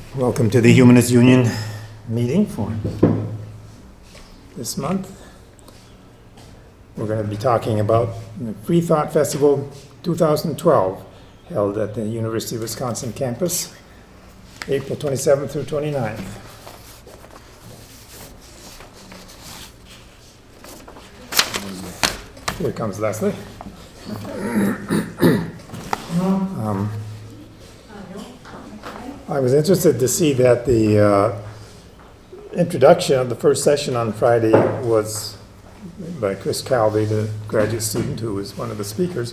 Welcome to the Humanist Union meeting for this month. We're going to be talking about the Free Thought Festival 2012, held at the University of Wisconsin campus, April 27th through 29th. Here comes Leslie. I was interested to see that the introduction of the first session on Friday was by Chris Calvi, the graduate student who was one of the speakers.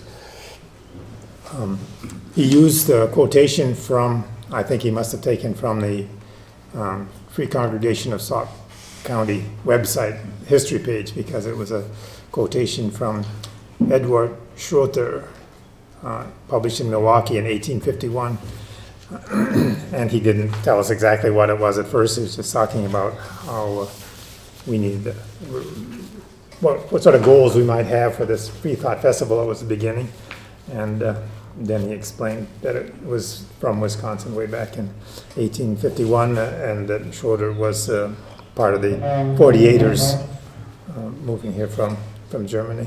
He used a quotation from, I think he must have taken from the Free Congregation of Sauk County website history page, because it was a quotation from Edward Schroeter, published in Milwaukee in 1851. And he didn't tell us exactly what it was at first. He was just talking about how we needed, what sort of goals we might have for this Free Thought Festival. It was the beginning. And then he explained that it was from Wisconsin way back in 1851, and that Schroeter was part of the 48ers moving here from Germany.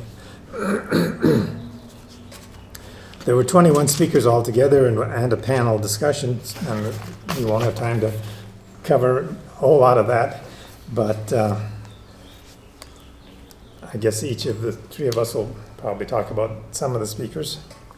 There were 21 speakers altogether and a panel discussion, and we won't have time to cover a whole lot of that, but I guess each of the three of us will probably talk about some of the speakers.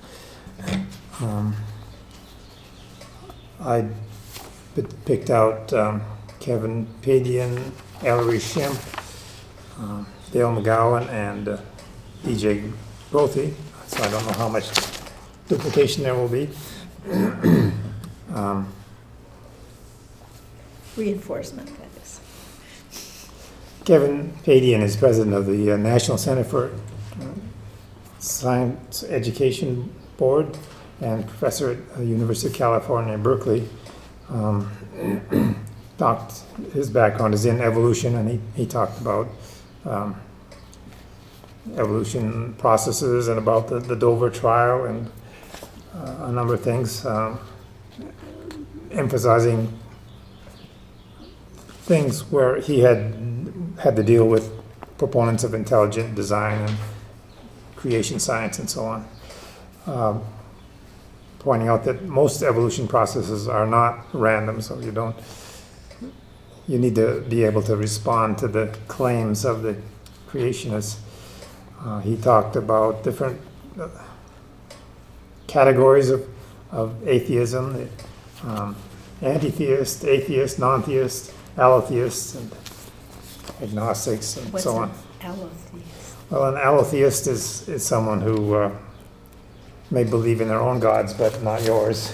I picked out Kevin Padian, Ellery Shemp, Dale McGowan, and DJ Grothe, so I don't know how much duplication there will be. Reinforcement, that is. Kevin Padian is president of the National Center for Science Education Board and professor at the University of California, Berkeley. His background is in evolution, and he talked about evolution processes and about the Dover trial and a number of things, emphasizing things where he had to deal with proponents of intelligent design and creation science and so on, pointing out that most evolution processes are not random, so you need to be able to respond to the claims of the creationists. He talked about different categories of atheism, anti-theist, atheist, non-theist, allotheist, and agnostics, and What's so on. Allotheist? Well, an allotheist is someone who may believe in their own gods, but not yours.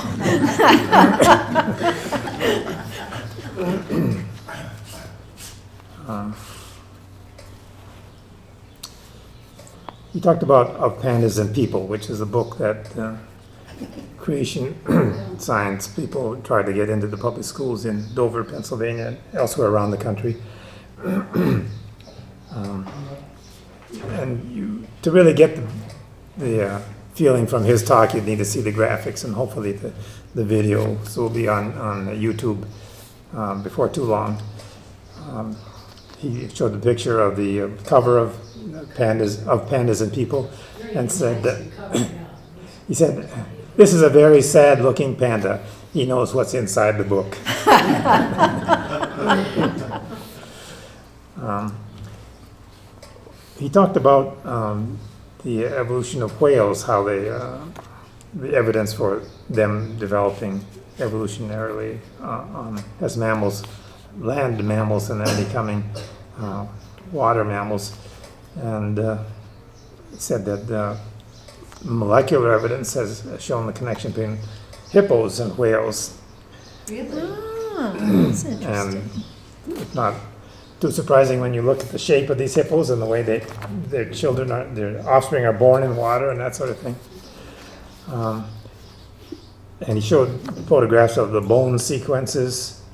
He talked about Of Pandas and People, which is a book that creation science people try to get into the public schools in Dover, Pennsylvania, and elsewhere around the country. And to really get the feeling from his talk, you'd need to see the graphics, and hopefully the videos will be on YouTube before too long. He showed the picture of the cover of Pandas and People, and said that he said, "This is a very sad-looking panda. He knows what's inside the book." He talked about the evolution of whales, how the evidence for them developing evolutionarily as mammals, land mammals, and then becoming water mammals, and said that molecular evidence has shown the connection between hippos and whales. Really? Oh, that's interesting. And it's not too surprising when you look at the shape of these hippos and the way their offspring are born in water and that sort of thing. And he showed photographs of the bone sequences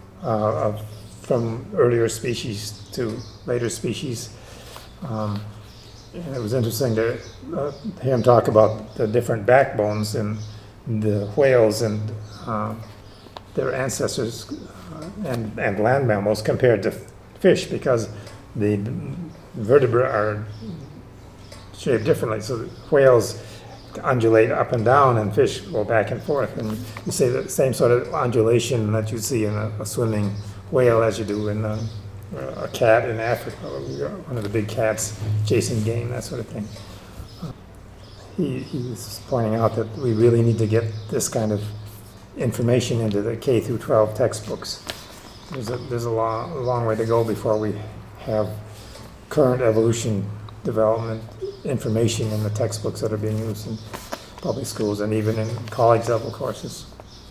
from earlier species to later species. And it was interesting to hear him talk about the different backbones in the whales and their ancestors and land mammals compared to fish, because the vertebrae are shaped differently. So the whales undulate up and down, and fish go back and forth. And you see the same sort of undulation that you see in a swimming whale as you do in a cat in Africa, one of the big cats chasing game, that sort of thing. He was pointing out that we really need to get this kind of information into the K through 12 textbooks. There's a long way to go before we have current evolution development information in the textbooks that are being used in public schools and even in college level courses.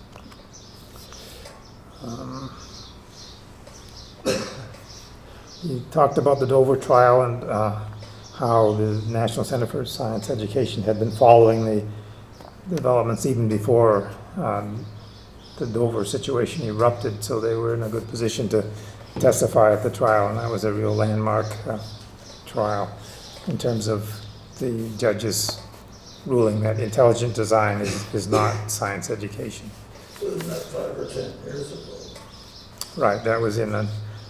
He talked about the Dover trial and how the National Center for Science Education had been following the developments even before the Dover situation erupted, so they were in a good position to testify at the trial, and that was a real landmark trial in terms of the judges ruling that intelligent design is not science education. Wasn't that 5 or 10 years ago? Right, that was in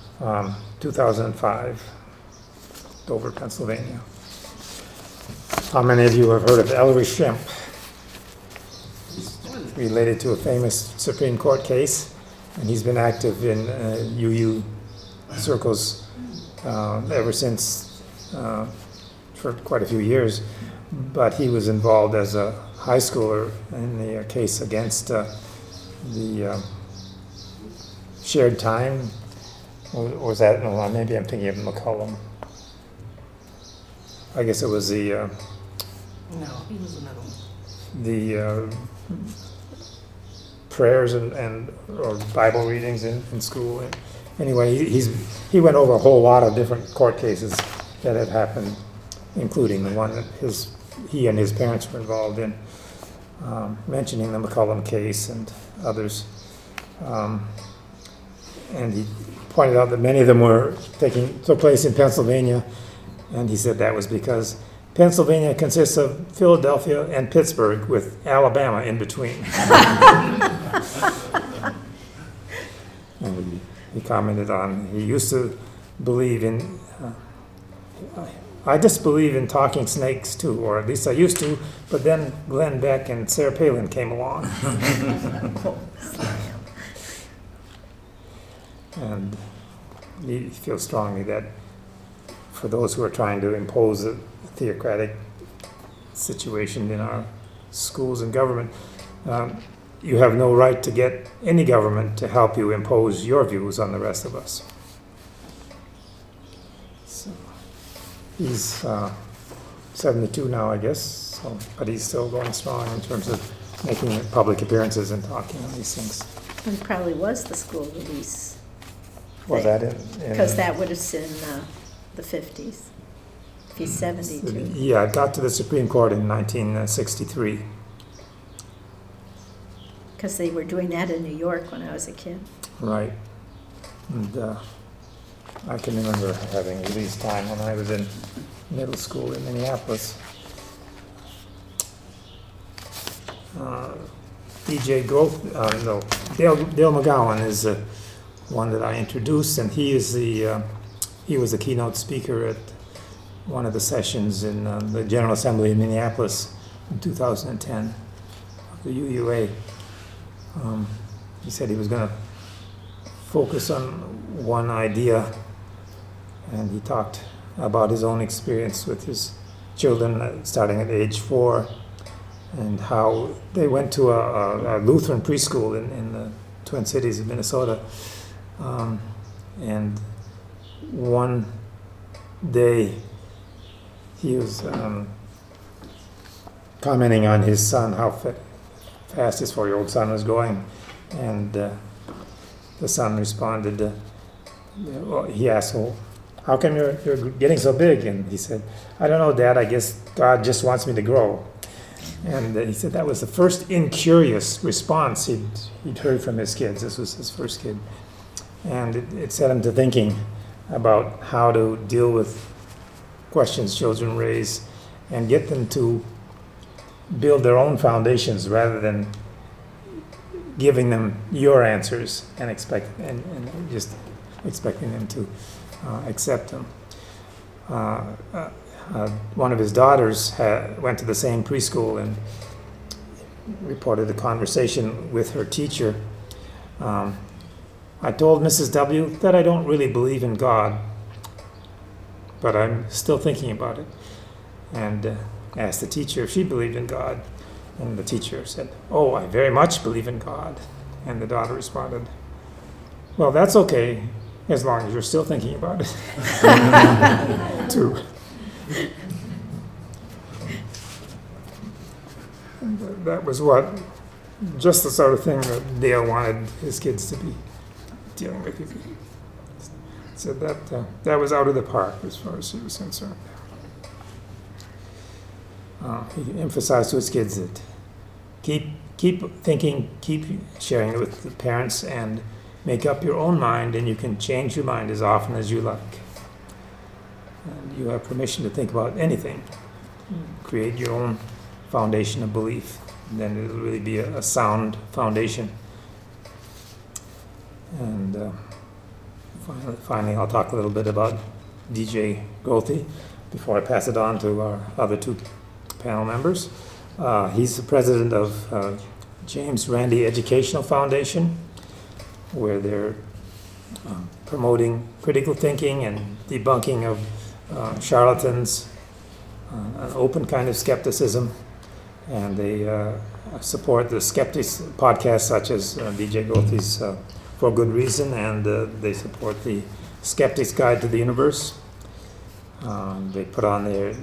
2005, Dover, Pennsylvania. How many of you have heard of Ellery Shrimp? He's related to a famous Supreme Court case, and he's been active in UU circles ever since, for quite a few years. But he was involved as a high schooler in the case against the shared time. Or was that, no, maybe I'm thinking of McCollum. I guess it was the No, he was another one. the prayers and or Bible readings in school. Anyway, he went over a whole lot of different court cases that had happened, including the one that he and his parents were involved in, mentioning the McCollum case and others. And he pointed out that many of them took place in Pennsylvania, and he said that was because Pennsylvania consists of Philadelphia and Pittsburgh with Alabama in between. And he commented on, he used to believe in, I just believe in talking snakes too, or at least I used to, but then Glenn Beck and Sarah Palin came along. And he feels strongly that for those who are trying to impose a theocratic situation in our schools and government, you have no right to get any government to help you impose your views on the rest of us. So he's 72 now, I guess, but he's still going strong in terms of making public appearances and talking on these things. And it probably was the school release. Was that in Because that would have been the 50s. If he's 72. Yeah, it got to the Supreme Court in 1963. Because they were doing that in New York when I was a kid. Right. And I can remember having release time when I was in middle school in Minneapolis. DJ Growth, Dale McGowan is one that I introduced, and he was the keynote speaker at one of the sessions in the General Assembly in Minneapolis in 2010, the UUA. He said he was going to focus on one idea, and he talked about his own experience with his children starting at age 4, and how they went to a Lutheran preschool in the Twin Cities of Minnesota. And one day he was commenting on his son, how fast his 4-year-old son was going, and the son responded, well, he asked, well, how come you're getting so big? And he said, I don't know, Dad, I guess God just wants me to grow. And he said that was the first incurious response he'd heard from his kids. This was his first kid. And it set him to thinking about how to deal with questions children raise and get them to build their own foundations rather than giving them your answers and just expecting them to accept them. One of his daughters went to the same preschool and reported a conversation with her teacher. I told Mrs. W that I don't really believe in God, but I'm still thinking about it. And asked the teacher if she believed in God. And the teacher said, "Oh, I very much believe in God." And the daughter responded, "Well, that's okay, as long as you're still thinking about it." Too. And that was just the sort of thing that Dale wanted his kids to be dealing with. So that was out of the park as far as he was concerned. He emphasized to his kids that keep thinking, keep sharing it with the parents, and make up your own mind, and you can change your mind as often as you like. And you have permission to think about anything. Create your own foundation of belief, and then it'll really be a sound foundation. And finally, I'll talk a little bit about DJ Gothi before I pass it on to our other two panel members. He's the president of James Randi Educational Foundation, where they're promoting critical thinking and debunking of charlatans, an open kind of skepticism, and they support the skeptics podcasts such as DJ Gothi's For Good Reason, and they support the Skeptic's Guide to the Universe. They put on their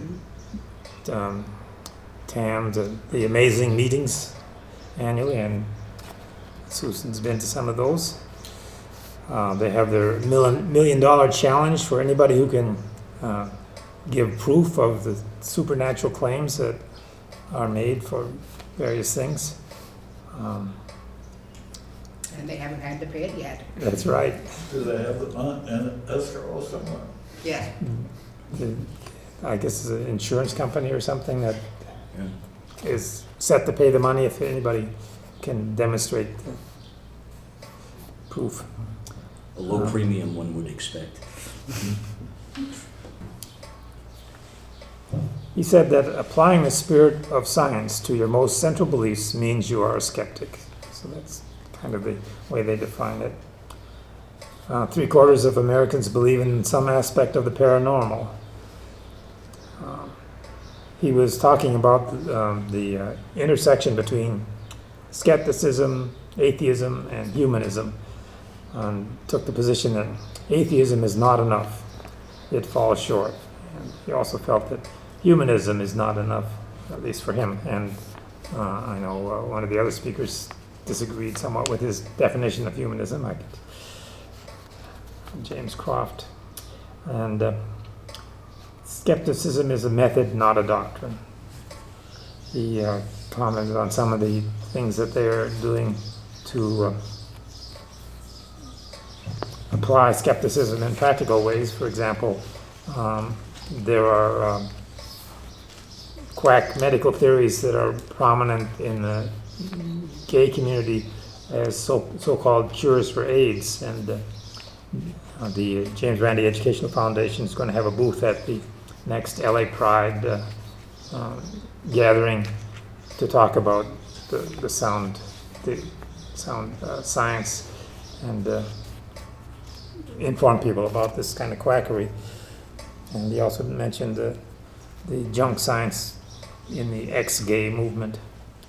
TAM, the amazing meetings annually, and Susan's been to some of those. They have their $1 million challenge for anybody who can give proof of the supernatural claims that are made for various things. And they haven't had to pay it yet. That's right. Do they have the money in escrow somewhere? Yes. I guess it's an insurance company or something that is set to pay the money if anybody can demonstrate the proof. A low premium, one would expect. He said that applying the spirit of science to your most central beliefs means you are a skeptic. So that's kind of the way they define it. 3/4 of Americans believe in some aspect of the paranormal. He was talking about the intersection between skepticism, atheism, and humanism. Took the position that atheism is not enough. It falls short. And he also felt that humanism is not enough, at least for him. And I know one of the other speakers disagreed somewhat with his definition of humanism, James Croft. And skepticism is a method, not a doctrine. He commented on some of the things that they're doing to apply skepticism in practical ways. For example, there are quack medical theories that are prominent in the gay community as so-called cures for AIDS, and the James Randi Educational Foundation is going to have a booth at the next LA Pride gathering to talk about the sound science and inform people about this kind of quackery. And he also mentioned the junk science in the ex-gay movement.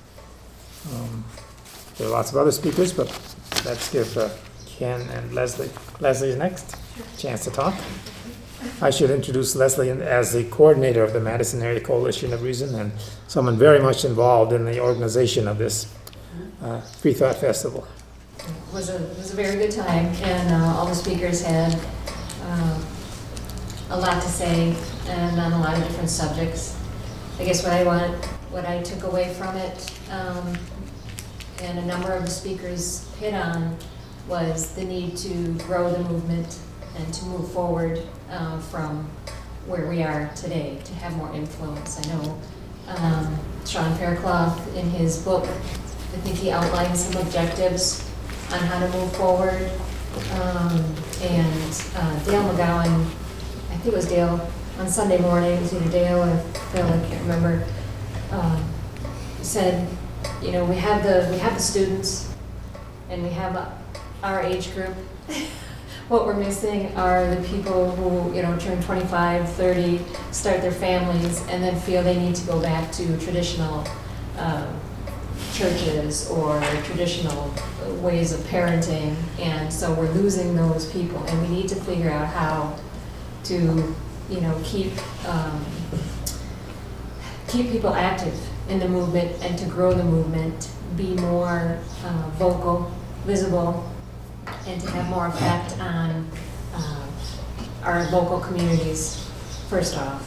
There are lots of other speakers, but let's give Ken and Leslie. Leslie's next. Chance to talk. I should introduce Leslie as the coordinator of the Madison Area Coalition of Reason and someone very much involved in the organization of this Free Thought Festival. It was a very good time, and all the speakers had a lot to say and on a lot of different subjects. I guess what I took away from it, and a number of the speakers hit on, was the need to grow the movement and to move forward from where we are today, to have more influence. I know Sean Faircloth, in his book, The think he outlined some objectives on how to move forward. And Dale McGowan, I think it was Dale, on Sunday morning, it was either Dale or Phil, I can't remember, said, you know, we have the students and we have our age group. What we're missing are the people who, you know, turn 25, 30, start their families, and then feel they need to go back to traditional churches or traditional ways of parenting. And so we're losing those people, and we need to figure out how to, you know, keep people active in the movement and to grow the movement, be more vocal, visible, and to have more effect on our local communities, first off.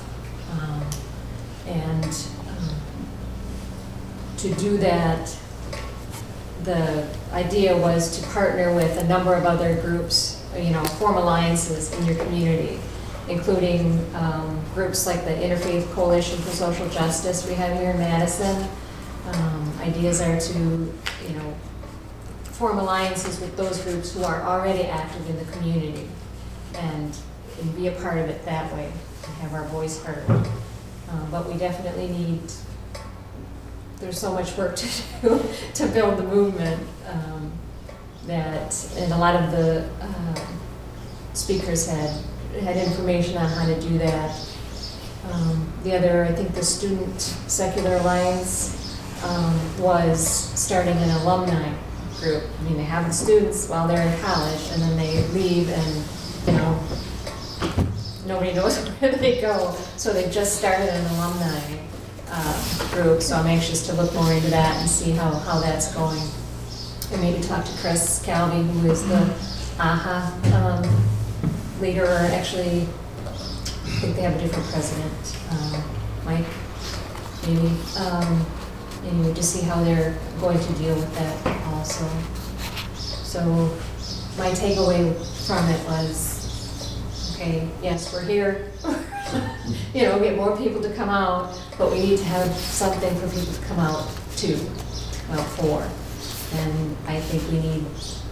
To do that, the idea was to partner with a number of other groups, you know, form alliances in your community, including groups like the Interfaith Coalition for Social Justice we have here in Madison. Ideas are to, you know, form alliances with those groups who are already active in the community and be a part of it that way and have our voice heard. But we definitely need, there's so much work to do to build the movement and a lot of the speakers had information on how to do that. The other, I think the Student Secular Alliance was starting an alumni group. I mean, they have the students while they're in college, and then they leave, and you know, nobody knows where they go. So they've just started an alumni group. So I'm anxious to look more into that and see how that's going, and maybe talk to Chris Calvi, who is the AHA leader. Or actually, I think they have a different president, Mike, maybe. Anyway, to see how they're going to deal with that also. So my takeaway from it was, okay, yes, we're here. You know, get more people to come out, but we need to have something for people to come out to, come out for. And I think we need,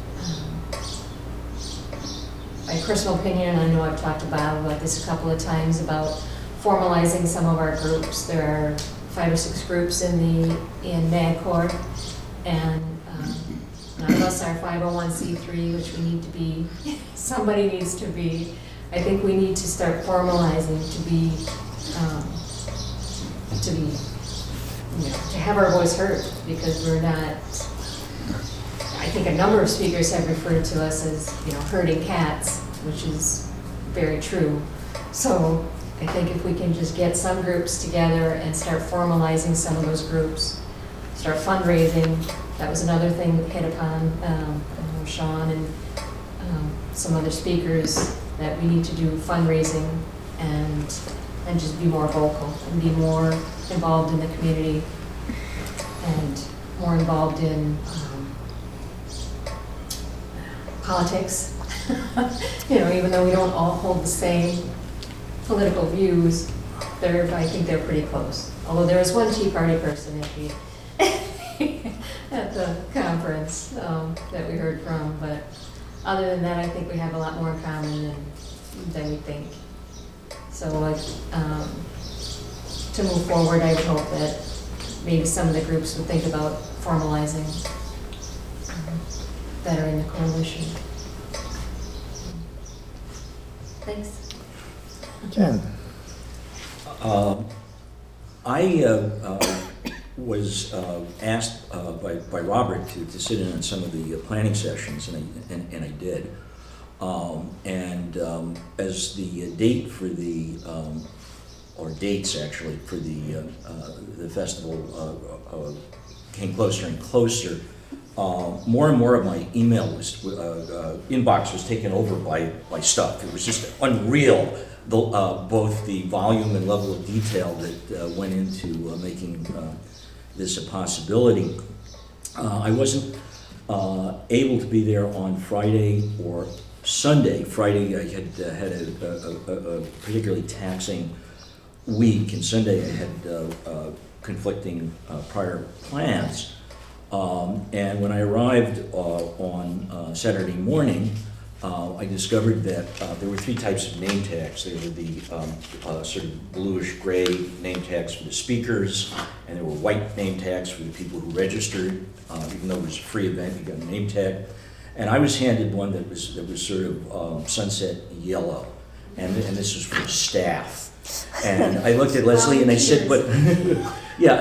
my personal opinion, I know I've talked about this a couple of times, about formalizing some of our groups. There are 5 or 6 groups in MAGCOR, and none of us are 501c3, which we need to be. Somebody needs to be. I think we need to start formalizing to be, you know, to have our voice heard, because we're not. I think a number of speakers have referred to us as, you know, herding cats, which is very true. So I think if we can just get some groups together and start formalizing some of those groups, start fundraising. That was another thing that hit upon Sean and some other speakers, that we need to do fundraising and just be more vocal and be more involved in the community and more involved in politics. You know, even though we don't all hold the same political views, I think they're pretty close. Although there was one Tea Party person at the conference that we heard from, but other than that, I think we have a lot more in common than we think. So to move forward, I would hope that maybe some of the groups would think about formalizing that are in the coalition. Thanks. Ken? I was asked by Robert to sit in on some of the planning sessions, and I did. As the date for the, or dates actually, for the festival came closer and closer, more and more of my email inbox was taken over by stuff. It was just unreal, both the volume and level of detail that went into making this a possibility. I wasn't able to be there on Friday or Sunday. Friday I had a particularly taxing week, and Sunday I had conflicting prior plans. And when I arrived on Saturday morning, I discovered that there were three types of name tags. There were the sort of bluish-gray name tags for the speakers, and there were white name tags for the people who registered. Even though it was a free event, you got a name tag. And I was handed one that was sort of sunset yellow, and this was for staff. And I looked at Leslie and I said, "But yeah,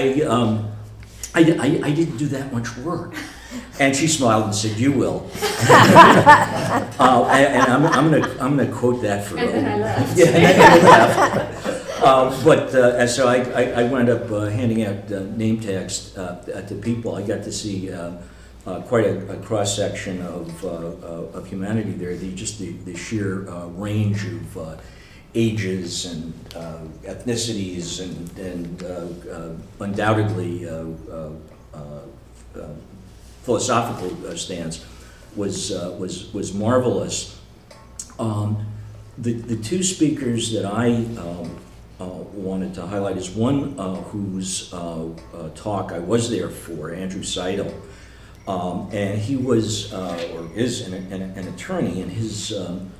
I didn't do that much work." And she smiled and said, "You will." And I'm gonna quote that for her. And then I left. Yeah, and then I left. So I wound up handing out name tags to people. I got to see quite a cross section of humanity there. The sheer range of ages and ethnicities and undoubtedly philosophical stance was marvelous. The two speakers that I wanted to highlight is one whose talk I was there for, Andrew Seidel, and he was or is an attorney, and his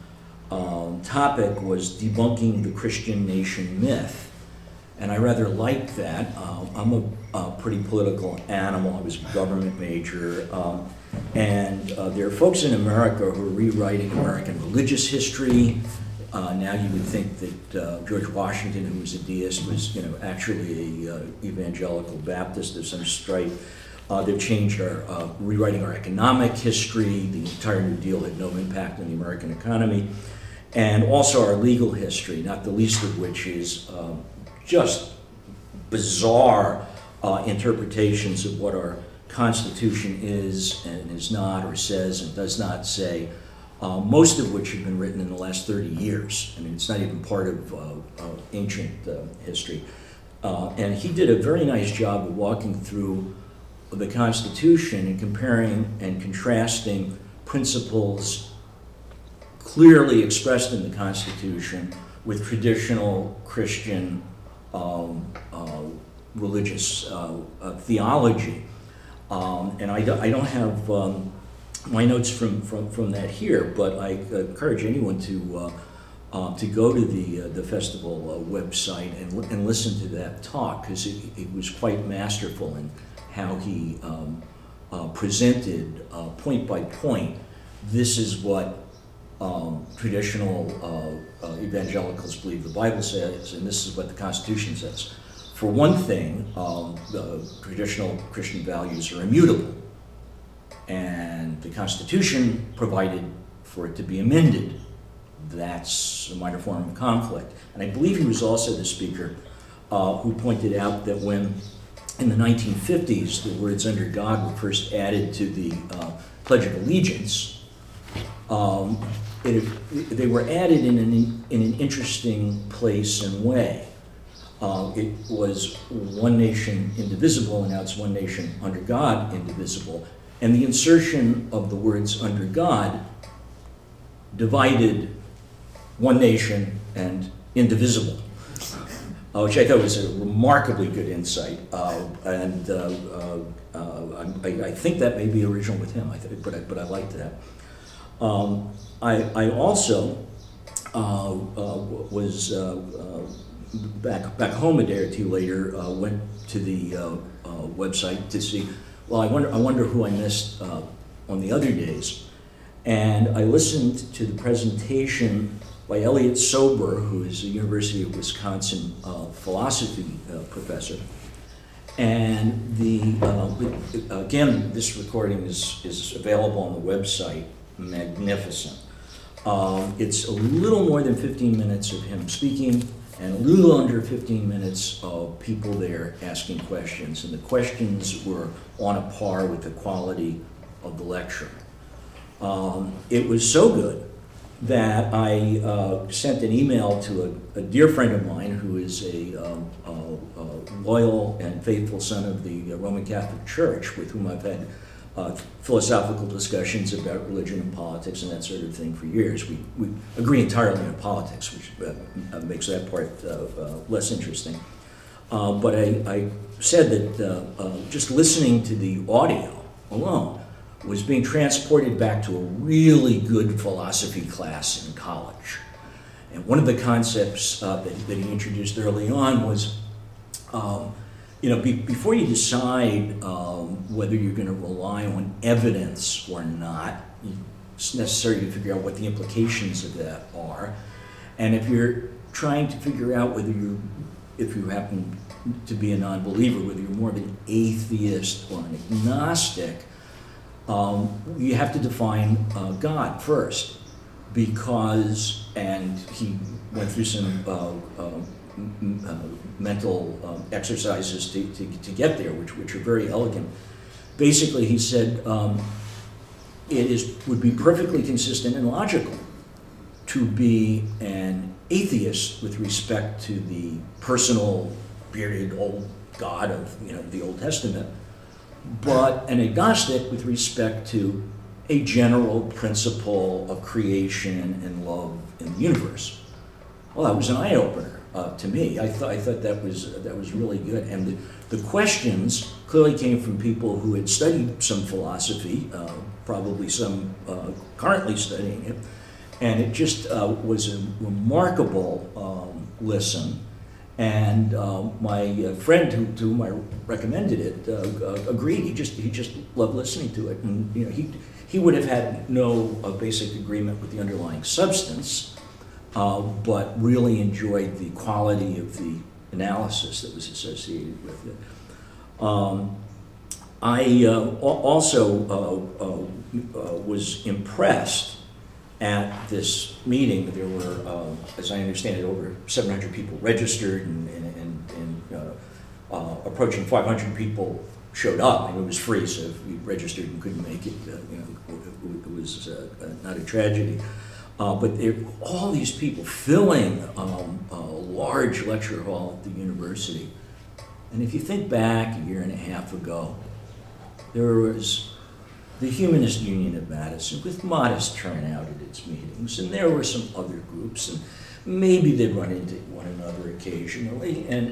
topic was debunking the Christian nation myth. And I rather liked that. I'm a pretty political animal. I was a government major. And there are folks in America who are rewriting American religious history. Now you would think that George Washington, who was a deist, was actually a evangelical Baptist of some stripe. They've changed rewriting our economic history. The entire New Deal had no impact on the American economy. And also our legal history, not the least of which is just bizarre interpretations of what our Constitution is and is not, or says and does not say, most of which have been written in the last 30 years. I mean, it's not even part of ancient history. And he did a very nice job of walking through the Constitution and comparing and contrasting principles clearly expressed in the Constitution with traditional Christian religious theology. And I don't have my notes from that here, but I encourage anyone to go to the festival website and listen to that talk, because it was quite masterful in how he presented point by point. This is what traditional evangelicals believe the Bible says, and this is what the Constitution says. For one thing, the traditional Christian values are immutable, and the Constitution provided for it to be amended. That's a minor form of conflict. And I believe he was also the speaker who pointed out that when, in the 1950s, the words "under God" were first added to the Pledge of Allegiance, they were added in an interesting place and way. It was one nation indivisible, and now it's one nation under God indivisible. And the insertion of the words "under God" divided one nation and indivisible, which I thought was a remarkably good insight. And I think that may be original with him, but I liked that. I also was back home a day or two later, went to the website to see, well, I wonder who I missed on the other days. And I listened to the presentation by Elliot Sober, who is a University of Wisconsin philosophy professor. And again, this recording is available on the website. Magnificent. It's a little more than 15 minutes of him speaking, and a little under 15 minutes of people there asking questions. And the questions were on a par with the quality of the lecture. It was so good that I sent an email to a dear friend of mine who is a loyal and faithful son of the Roman Catholic Church, with whom I've had philosophical discussions about religion and politics and that sort of thing for years. We agree entirely on politics, which makes that part less interesting. But I said that just listening to the audio alone was being transported back to a really good philosophy class in college. And one of the concepts that he introduced early on was, before you decide whether you're going to rely on evidence or not, it's necessary to figure out what the implications of that are. And if you're trying to figure out if you happen to be a non-believer, whether you're more of an atheist or an agnostic, you have to define God first, because, and he went through some mental exercises to get there, which are very elegant. Basically, he said would be perfectly consistent and logical to be an atheist with respect to the personal, bearded old God of the Old Testament, but an agnostic with respect to a general principle of creation and love in the universe. Well, that was an eye-opener to me. I thought that was really good, and the questions clearly came from people who had studied some philosophy, probably some currently studying it, and it just was a remarkable listen. And my friend to whom I recommended it agreed. He just loved listening to it, and he would have had no basic agreement with the underlying substance, but really enjoyed the quality of the analysis that was associated with it. I also was impressed at this meeting. There were, as I understand it, over 700 people registered, and approaching 500 people showed up, and it was free, so if you registered and couldn't make it, it was not a tragedy. But all these people filling a large lecture hall at the university. And if you think back a year and a half ago, there was the Humanist Union of Madison with modest turnout at its meetings, and there were some other groups, and maybe they'd run into one another occasionally. And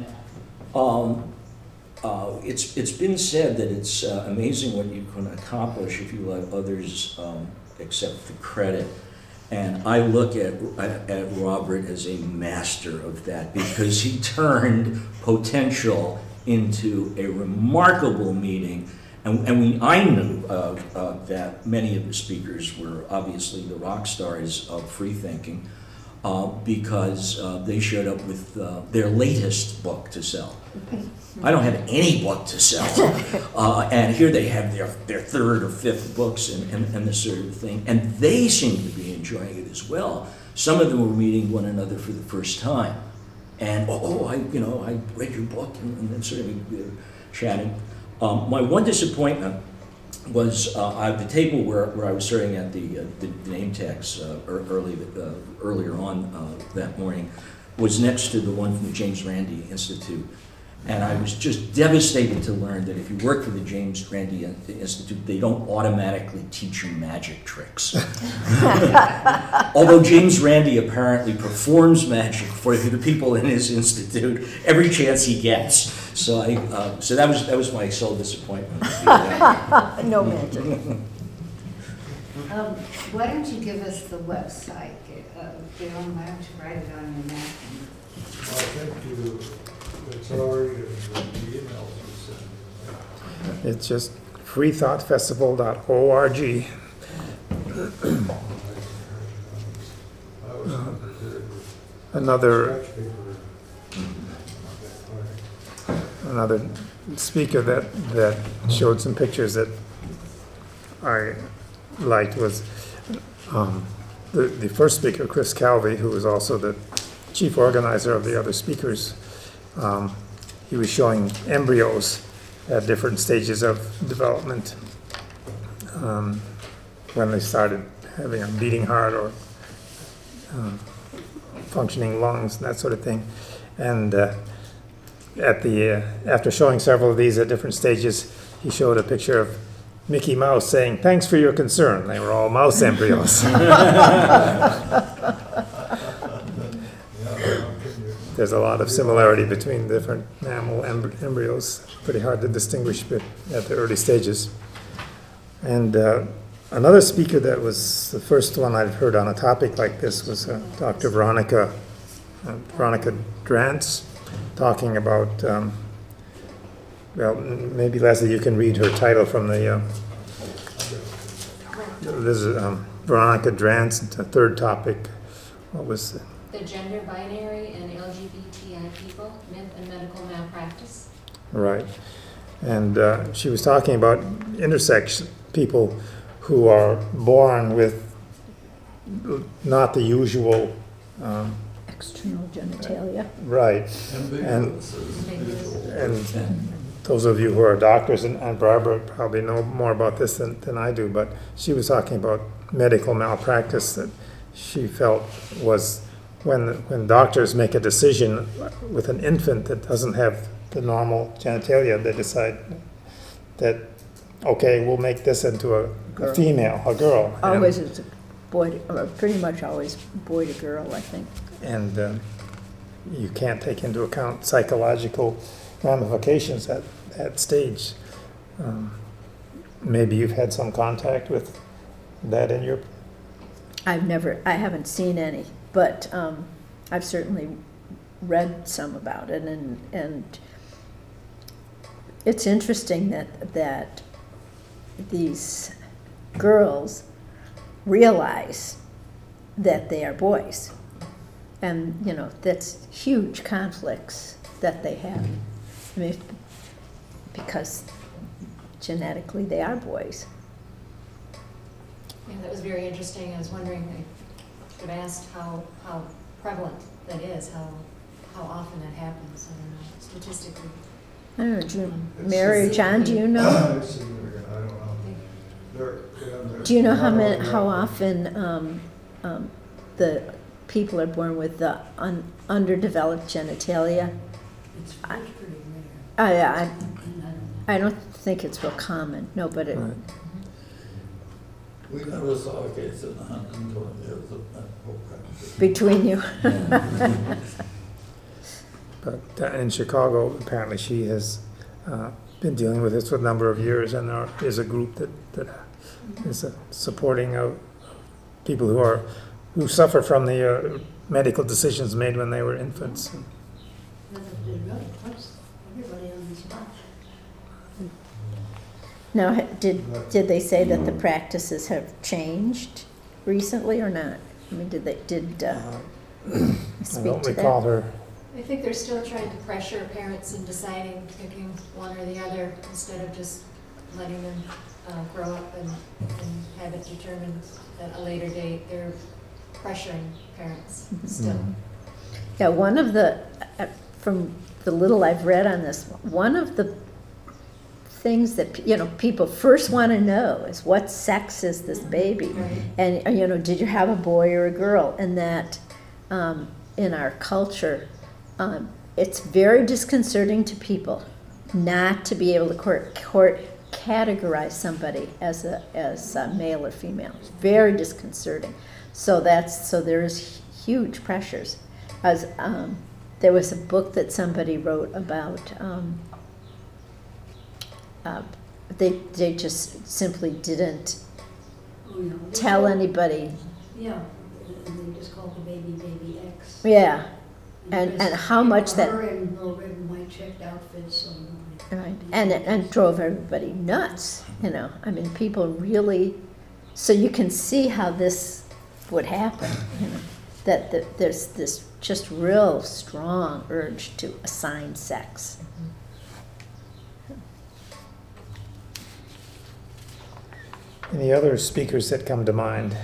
it's been said that it's amazing what you can accomplish if you let others accept the credit. And I look at Robert as a master of that, because he turned potential into a remarkable meeting. And I knew that many of the speakers were obviously the rock stars of free thinking, because they showed up with their latest book to sell. I don't have any book to sell, and here they have their third or fifth books and this sort of thing, and they seem to be enjoying it as well. Some of them were meeting one another for the first time, and I read your book, and sort of chatting. My one disappointment was at the table where I was serving at the name tags earlier on that morning, was next to the one from the James Randi Institute. And I was just devastated to learn that if you work for the James Randi Institute, they don't automatically teach you magic tricks. Although James Randi apparently performs magic for the people in his institute every chance he gets. So that was my sole disappointment. No magic. Why don't you give us the website, Bill? Why don't you write it on your napkin? I think it's already in the emails you sent. It's just freethoughtfestival.org. Another speaker that showed some pictures that I liked was the first speaker, Chris Calvi, who was also the chief organizer of the other speakers. He was showing embryos at different stages of development, when they started having a beating heart or functioning lungs and that sort of thing. And after showing several of these at different stages, he showed a picture of Mickey Mouse saying, "Thanks for your concern." They were all mouse embryos. there's a lot of similarity between different mammal embryos. Pretty hard to distinguish at the early stages. And another speaker that was the first one I've heard on a topic like this was Dr. Veronica Drance, talking about, well, maybe Leslie, you can read her title from the, this is Veronica Drance, the third topic. What was it? The gender binary and LGBTI people, myth and medical malpractice. Right. And she was talking about intersex people who are born with not the usual, External genitalia. right. And those of you who are doctors, and Barbara probably know more about this than I do, but she was talking about medical malpractice that she felt was when doctors make a decision with an infant that doesn't have the normal genitalia, they decide that, okay, we'll make this into a female, a girl. Always it's a boy, or pretty much always boy to girl, I think. And you can't take into account psychological ramifications at that stage. Maybe you've had some contact with that in your... I haven't seen any, but I've certainly read some about it, and it's interesting that these girls realize that they are boys, and you know that's huge conflicts that they have. I mean, because genetically they are boys. Yeah, that was very interesting. I was wondering, I should have asked how prevalent that is, how often that happens. I don't know, statistically. I don't know, Mary or John, do you know? It's significant, I don't know. Do you know how often the people are born with the underdeveloped genitalia? It's pretty rare. I don't think it's real common. No, but it. Right. We never saw a case in 120 years of medical practice. Between you. But in Chicago, apparently she has been dealing with this for a number of years, and there is a group that is supporting people who suffer from the medical decisions made when they were infants. Everybody on this spot. Now, did they say that the practices have changed recently or not? I mean, did I speak don't to recall that? her. I think they're still trying to pressure parents in deciding, picking one or the other, instead of just letting them grow up and have it determined at a later date. They're pressuring parents still. Yeah, one of the, from the little I've read on this, one of the things that, you know, people first want to know is what sex is this baby? Right. And, you know, did you have a boy or a girl? And that in our culture, it's very disconcerting to people not to be able to categorize somebody as a male or female. It's very disconcerting. So there's huge pressures. There was a book that somebody wrote about. They just simply didn't tell anybody. Yeah, and they just called the baby X. Yeah, and how much that. Her in little red and white checked outfits. Right, and drove everybody nuts, you know. I mean, people really, so you can see how this would happen, you know, that there's this just real strong urge to assign sex. Any other speakers that come to mind?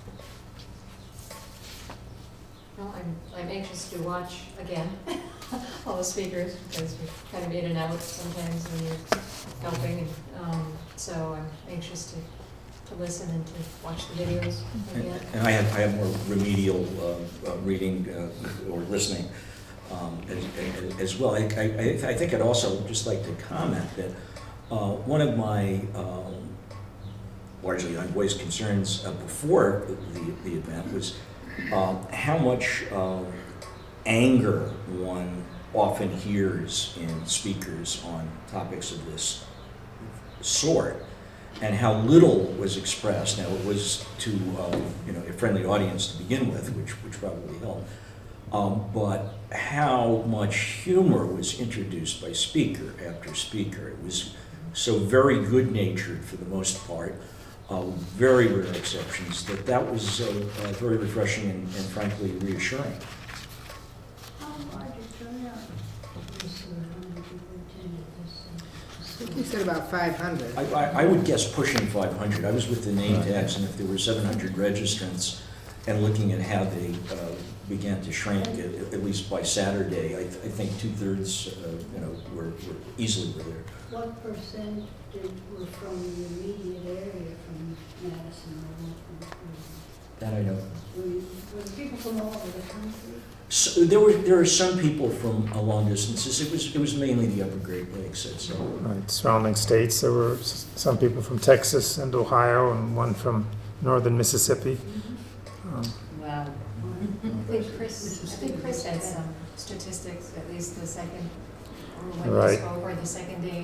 Well, I'm anxious to watch again all the speakers, because we kind of in and out sometimes when you're helping. So I'm anxious to listen and to watch the videos again. And I have more remedial reading or listening as well. I think I'd also just like to comment that one of my largely unvoiced concerns before the event was how much anger one often hears in speakers on topics of this sort, and how little was expressed. Now, it was to a friendly audience to begin with, which probably helped, but how much humor was introduced by speaker after speaker. It was so very good-natured for the most part, very rare exceptions, that was very refreshing and frankly reassuring. How large a turnout was there? How many people attended this? I think he said about 500. I would guess pushing 500. I was with the name tags, and if there were 700 registrants, and looking at how they began to shrink, at least by Saturday, I think 2/3, were easily were there. What percent were from the immediate area from Madison or That I know. were the people from all over the country? So there are some people from long distances. It was mainly the Upper Great Lakes. So. Right, surrounding states, there were some people from Texas and Ohio, and one from northern Mississippi. Wow. I think Chris had some statistics, at least the second, or when he Right. spoke, or the second day.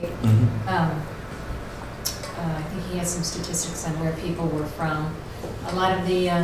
I think he had some statistics on where people were from. A lot of the,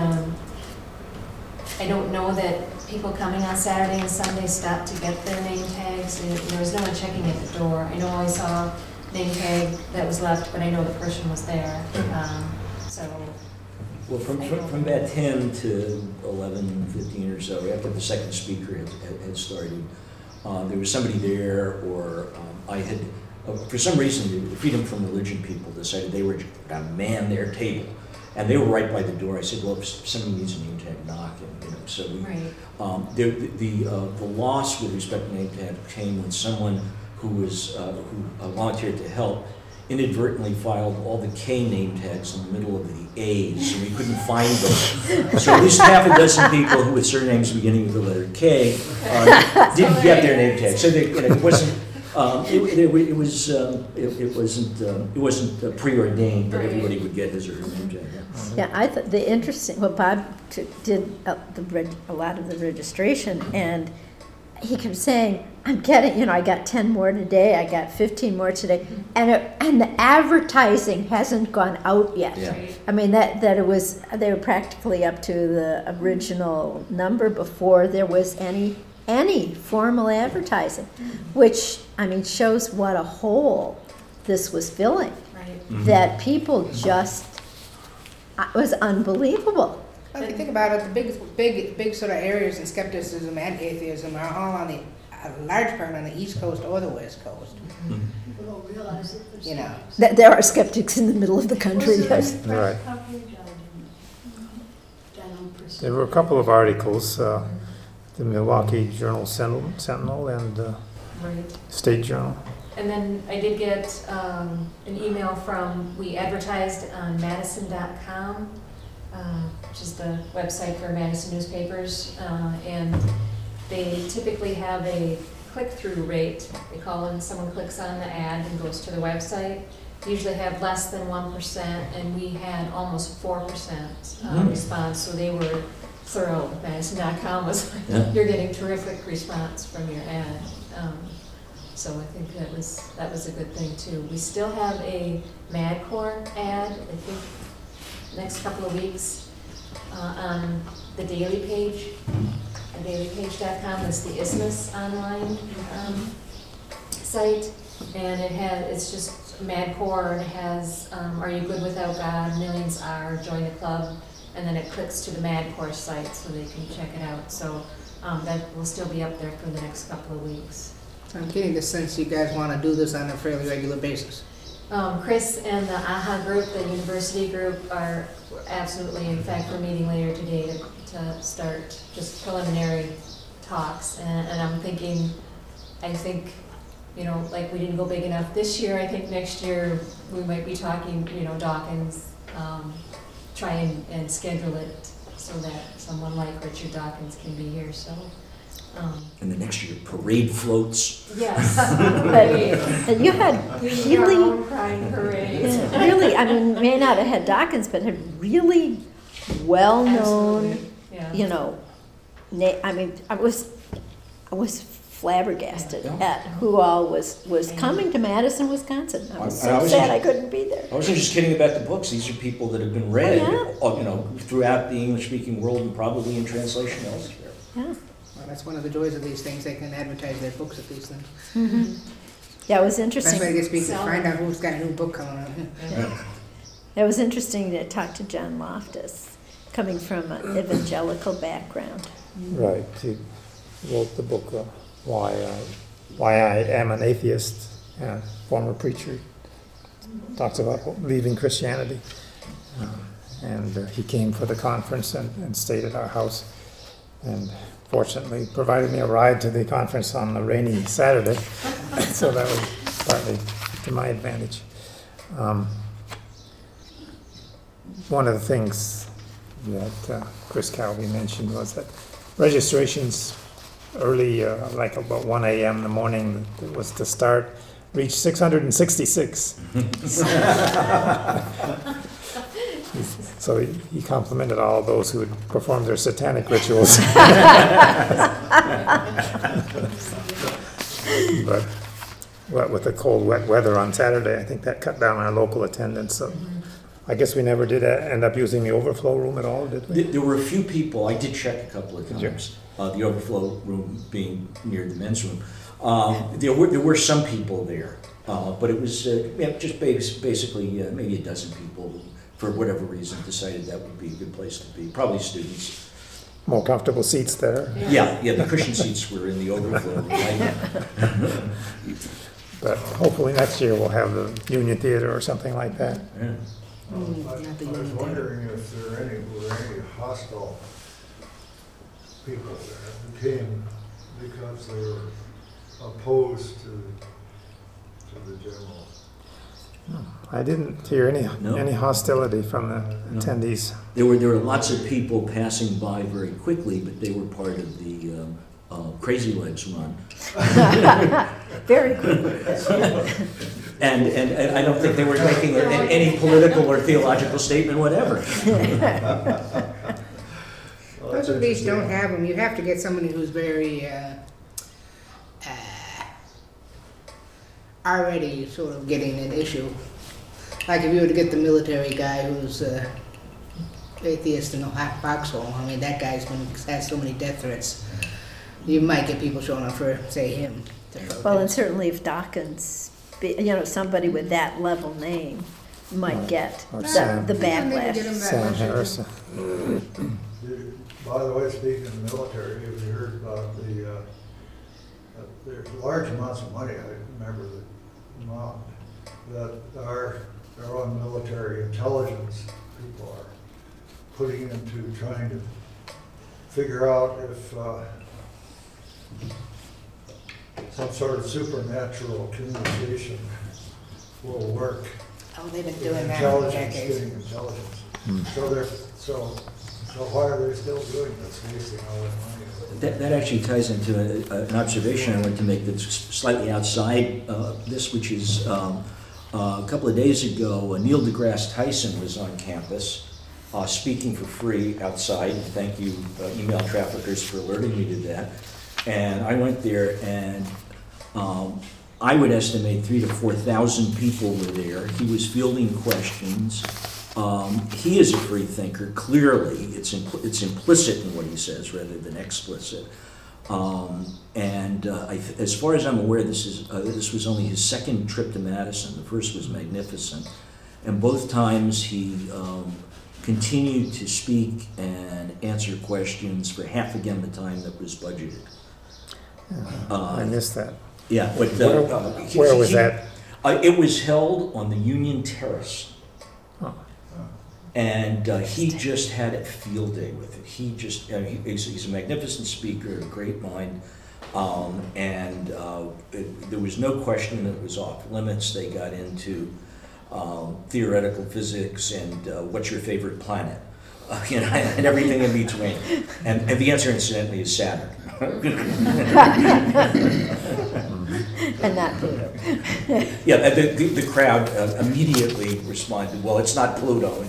I don't know that people coming on Saturday and Sunday stopped to get their name tags. There was no one checking at the door. I know I saw name tag that was left, but I know the person was there. So. Well, from about 10 to 11, 15 or so, after the second speaker had started, there was somebody there, or I had, for some reason, the Freedom from Religion people decided they were going to man their table. And they were right by the door. I said, well, if somebody needs a name tag, knock. And, so we, Right. the loss with respect to name tag came when someone who volunteered to help inadvertently filed all the K name tags in the middle of the A's, and we couldn't find them. So at least half a dozen people who had surnames beginning with the letter K didn't get their name tag. So it wasn't. It wasn't preordained that everybody would get his or her name tag. Yeah, I thought the interesting, well, Bob did a lot of the registration, and he kept saying, I'm getting, I got 10 more today, I got 15 more today, and the advertising hasn't gone out yet. Yeah. I mean, they were practically up to the original number before there was any formal advertising, which, I mean, shows what a hole this was filling. Right. Mm-hmm. That people just, it was unbelievable. Well, if you think about it, the big sort of areas of skepticism and atheism are all on a large part on the East Coast or the West Coast. People don't realize that there's. You know. There are skeptics in the middle of the country. Was there Yes. any press Right. coverage? I didn't. There were a couple of articles, the Milwaukee Journal Sentinel and Right. State Journal. And then I did get an email we advertised on Madison.com, which is the website for Madison newspapers, and they typically have a click-through rate. They call when someone clicks on the ad and goes to the website. They usually have less than 1%, and we had almost 4% response, so they were thrilled. Madison.com was like, Yeah. you're getting terrific response from your ad. So I think that was a good thing too. We still have a MadCore ad, I think, next couple of weeks on the Daily Page, dailypage.com. That's the Isthmus online site, and it's just MadCore, and it has Are You Good Without God? Millions Are, Join the Club, and then it clicks to the MadCore site so they can check it out. So that will still be up there for the next couple of weeks. I'm getting the sense you guys want to do this on a fairly regular basis. Chris and the AHA group, the university group, are absolutely, in fact, we're meeting later today to start just preliminary talks. And I'm thinking, like we didn't go big enough this year, I think next year we might be talking, Dawkins, try and schedule it so that someone like Richard Dawkins can be here, so. And the next year, parade floats. Yes. And you had Our really, own pride parade. really, I mean, may not have had Dawkins, but had really well-known, Absolutely, yeah. I mean, I was was flabbergasted Yeah. at who all was coming to Madison, Wisconsin. I was I so was sad in- I couldn't be there. I wasn't just kidding about the books. These are people that have been read, Oh, you know, throughout the English-speaking world and probably in translation elsewhere. Yeah. Well, that's one of the joys of these things, they can advertise their books at these things. Yeah, it was That's why interesting. they get people to So- find out who's got a new book coming out. It was interesting to talk to John Loftus, coming from an evangelical background. Right, he wrote the book, Why I Am an Atheist, yeah, former preacher. Talks about leaving Christianity. And he came for the conference and stayed at our house. And fortunately provided me a ride to the conference on a rainy Saturday. So that was partly to my advantage. One of the things that Chris Calvi mentioned was that registrations early, like about 1 a.m. in the morning, that was to start, reached 666. So he complimented all those who had performed their satanic rituals. But what with the cold, wet weather on Saturday, I think that cut down our local attendance. So I guess we never did end up using the overflow room at all, did we? There were a few people, I did check a couple of you? times, the overflow room being near the men's room. There were some people there, but it was just basically maybe a dozen people who, for whatever reason, decided that would be a good place to be. Probably students. More comfortable seats there. Yeah, the cushion seats were in the overflow room. But hopefully next year we'll have the Union Theater or something like that. Yeah. I was wondering if there were any hostile people there who came because they were opposed to the general. I didn't hear No. any hostility from the No. attendees. There were lots of people passing by very quickly, but they were part of the Crazy Legs run. Very good. And I don't think they were making any political or theological statement, whatever. Most of these don't have them, you have to get somebody who's very, already sort of getting an issue. Like if you were to get the military guy who's atheist in the foxhole, I mean, that guy's has so many death threats. You might get people showing up for, say, him. Well, and certainly if Dawkins, somebody with that level name might get Or Sam. the backlash. Sam Harrison. By the way, speaking of the military, have you heard about there's large amounts of money, I remember the amount, that our own military intelligence people are putting into trying to figure out if some sort of supernatural communication will work. Oh, they've been doing that for Intelligence, decades. getting intelligence. So why are they still doing this, wasting all that money? That actually ties into an observation I want to make that's slightly outside this, which is a couple of days ago, Neil deGrasse Tyson was on campus speaking for free outside. Thank you, email traffickers, for alerting me to that. And I went there, and I would estimate 3,000 to 4,000 people were there. He was fielding questions. He is a free thinker. Clearly, it's implicit in what he says rather than explicit. As far as I'm aware, this was only his second trip to Madison. The first was magnificent, and both times he continued to speak and answer questions for half again the time that was budgeted. I missed that. Yeah, but Where was that? It was held on the Union Terrace. Oh. And he just had a field day with it. He's a magnificent speaker, a great mind, there was no question that it was off limits. They got into theoretical physics and what's your favorite planet, and everything in between. And the answer, incidentally, is Saturn. And not Pluto. Yeah, the crowd immediately responded, well, it's not Pluto.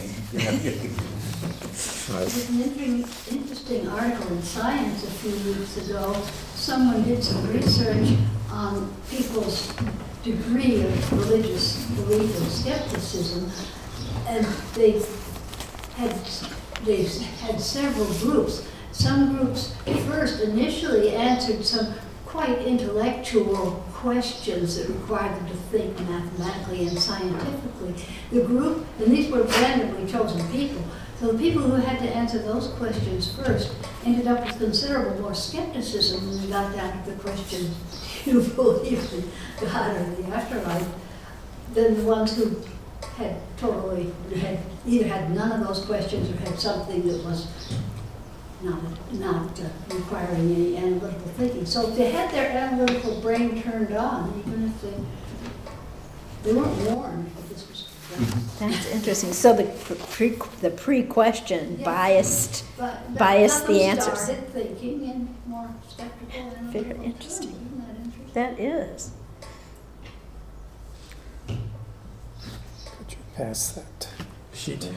There's an interesting article in Science a few weeks ago someone did some research on people's degree of religious belief and skepticism, and they've had several groups. Some groups first initially answered some quite intellectual questions that required them to think mathematically and scientifically. The group, and these were randomly chosen people, so the people who had to answer those questions first ended up with considerable more skepticism when we got down to the question, do you believe in God or the afterlife, than the ones who had either had none of those questions or had something that was not requiring any analytical thinking. So if they had their analytical brain turned on, even if they weren't warned that this was done. That's interesting. So the pre-question Yeah. biased Biased the answers. Started thinking and more skeptical. And Very analytical. interesting. Isn't that interesting? That is. Could you pass that sheet?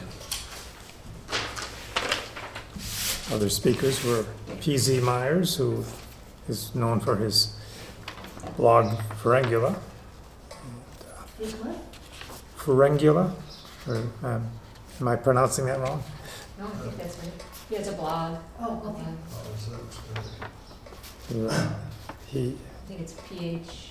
Other speakers were P.Z. Myers, who is known for his blog Ferengula. Is what? Ferengula? Or, am I pronouncing that wrong? No, I think that's right. He has a blog. Oh, okay. He, I think it's PH.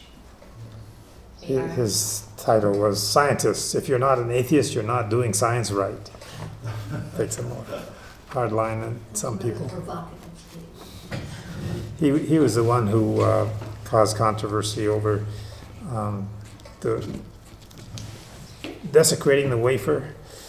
his title was Scientists. If you're not an atheist, you're not doing science right. Takes a more hard line than some people. Provocative. He was the one who caused controversy over the desecrating the wafer.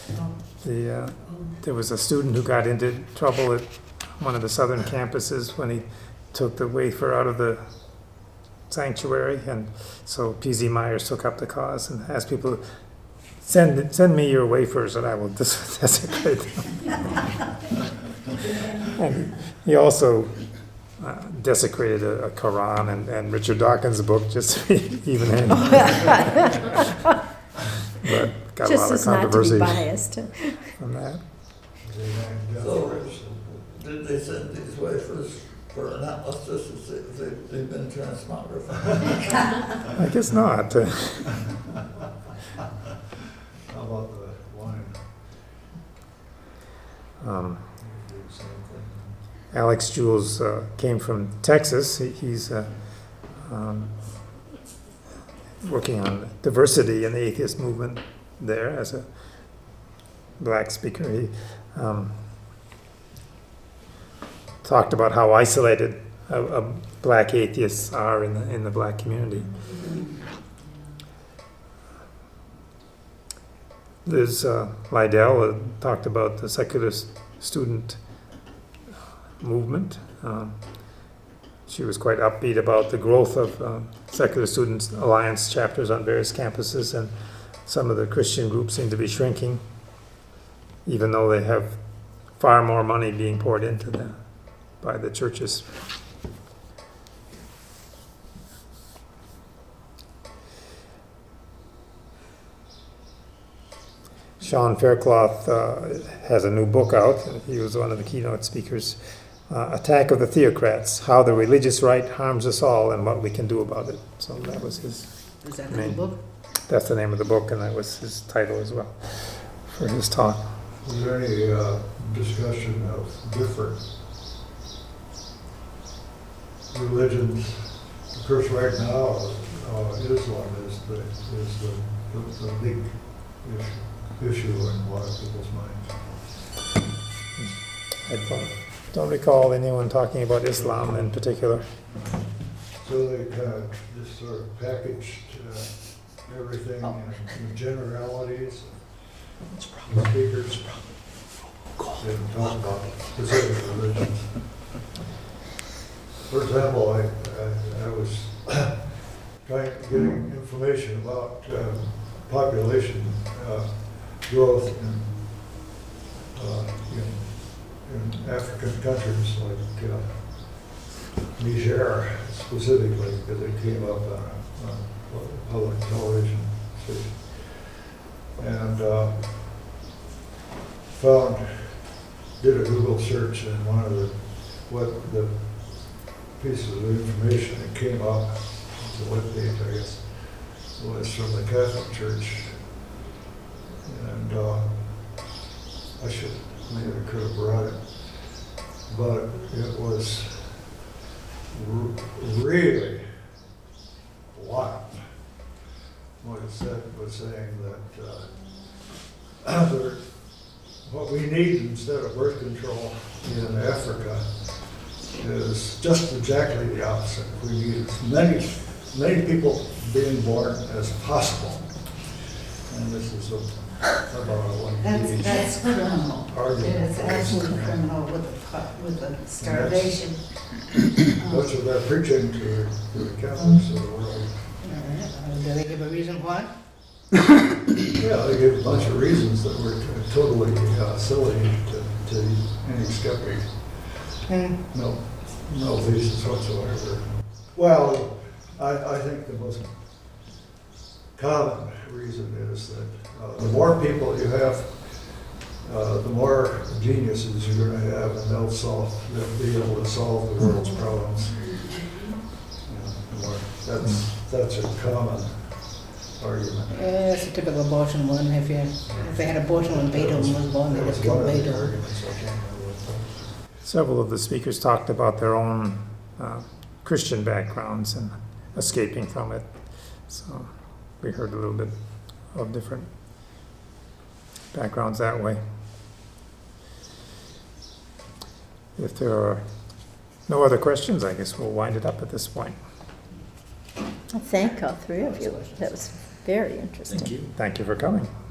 There was a student who got into trouble at one of the southern campuses when he took the wafer out of the sanctuary, and so P.Z. Myers took up the cause and asked people, send me your wafers and I will desecrate them. And he also desecrated a Quran and Richard Dawkins' book, just to be even-handed. But got Just a lot of as not to be controversy biased. from that. So, did they send these wafers for analysis if they've been transmogrified? I guess not. How about the wine? Do the same thing. Alex Jules came from Texas. He's working on diversity in the atheist movement there as a black speaker. He talked about how isolated black atheists are in the black community. Liz Lydell talked about the secular student movement. She was quite upbeat about the growth of Secular Students Alliance chapters on various campuses, and some of the Christian groups seem to be shrinking, even though they have far more money being poured into them by the churches. Sean Faircloth has a new book out. He was one of the keynote speakers. Attack of the Theocrats, How the Religious Right Harms Us All and What We Can Do About It. So that was his Is that the name. book? That's the name of the book, and that was his title as well for his talk. Was there any discussion of different religions? Of course, right now, Islam is the big issue in a lot of people's minds. I don't recall anyone talking about Islam in particular. So they kind of just sort of packaged everything in generalities. The speakers didn't talk about specific religions. For example, I was trying to get information about population growth in African countries like Niger specifically, because it came up on public television station. And did a Google search, and what the pieces of information that came up, the webpage, I guess, was from the Catholic Church. And maybe I could have brought it, but it was really wild. What it said was saying that what we need instead of birth control in Africa is just exactly the opposite. We need as many people being born as possible. And this is about a 1 That's criminal. argument. It's absolutely criminal with the starvation. That's what they're preaching to the Catholics of the world. Do they give a reason why? Yeah, they gave a bunch of reasons that were totally silly to any skeptic. No reasons whatsoever. Well, I think the most common reason is that the more people you have, the more geniuses you're going to have, and they'll be able to solve the world's problems. That's a common argument. Yeah, it's a typical abortion one. If they had abortion when Beethoven was born, they just killed Beethoven. Several of the speakers talked about their own Christian backgrounds and escaping from it. So we heard a little bit of different backgrounds that way. If there are no other questions, I guess we'll wind it up at this point. I thank all three of you. That was very interesting. Thank you. Thank you for coming.